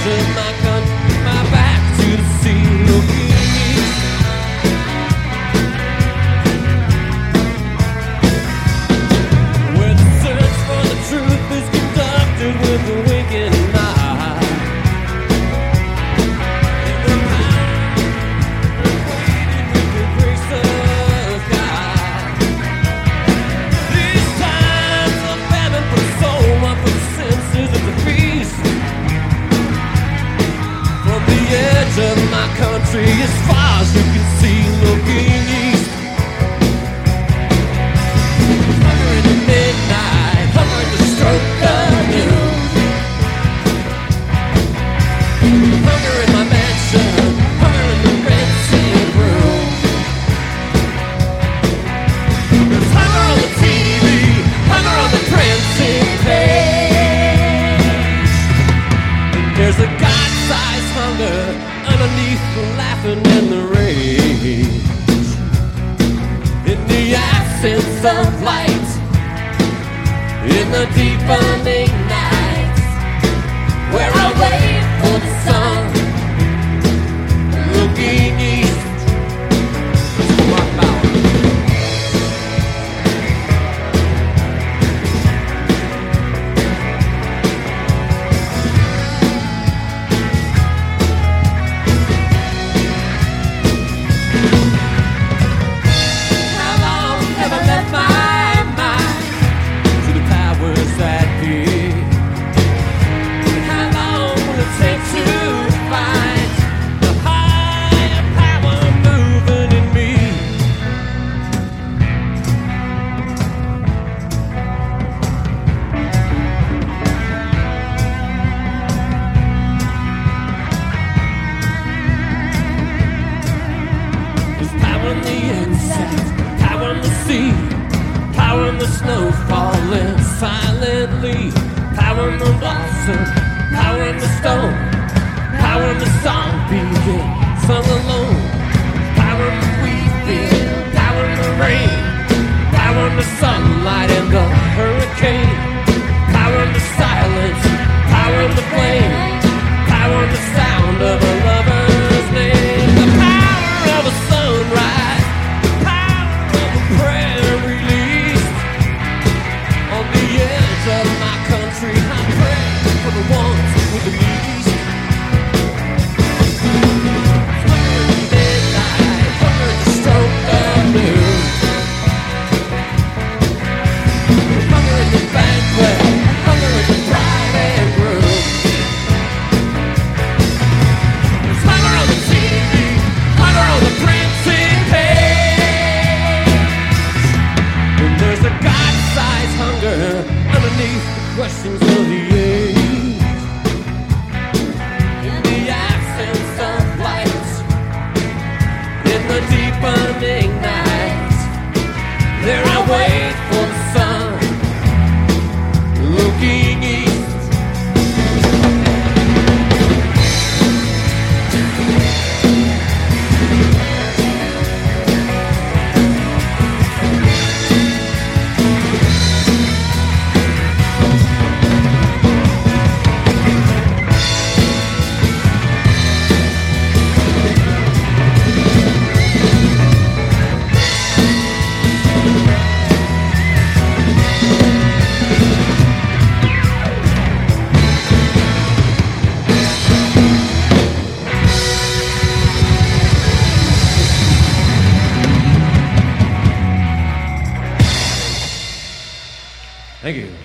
edge of my country, my back to the sea, looking east. Where the search for the truth is conducted with a winking eye. And the power equated with the grace of God. These times of famine for the soul, one for the senses of the beast. From the edge of my country, as far as you can see, looking east. Hunger in the midnight, hunger in the stroke of noon. Hunger in my mansion, hunger in the red-sealed room. There's hunger on the TV, hunger on the printing page. And there's a God-sized hunger underneath the laughing and the rage. In the absence of light, in the deepening night, where I wait for the sun, looking east. Mark Bauer. How long have I left my mind to the powers that be? How long will it take to find the higher power moving in me? There's power in the insect, power in the sea, power in the snow falling silently, power in the water, power in the stone, power in the song being sung alone, power in the wheat field, power in the rain, power in the sunlight and the hurricane, power in the silence, power in the flame, power in the sound of a lover's name, the power of a sunrise, the power of a prayer released. On the edge of my country, I pray for the ones with the least. Hunger in the midnight, hunger in the stroke of noon. Hunger in the banquet, hunger in the bride and groom. There's hunger on the TV, hunger on the printing page. And there's a God-sized hunger underneath the questions of the age. In the absence of light, in the deepening night, there I wait for the sun, looking east. Thank you.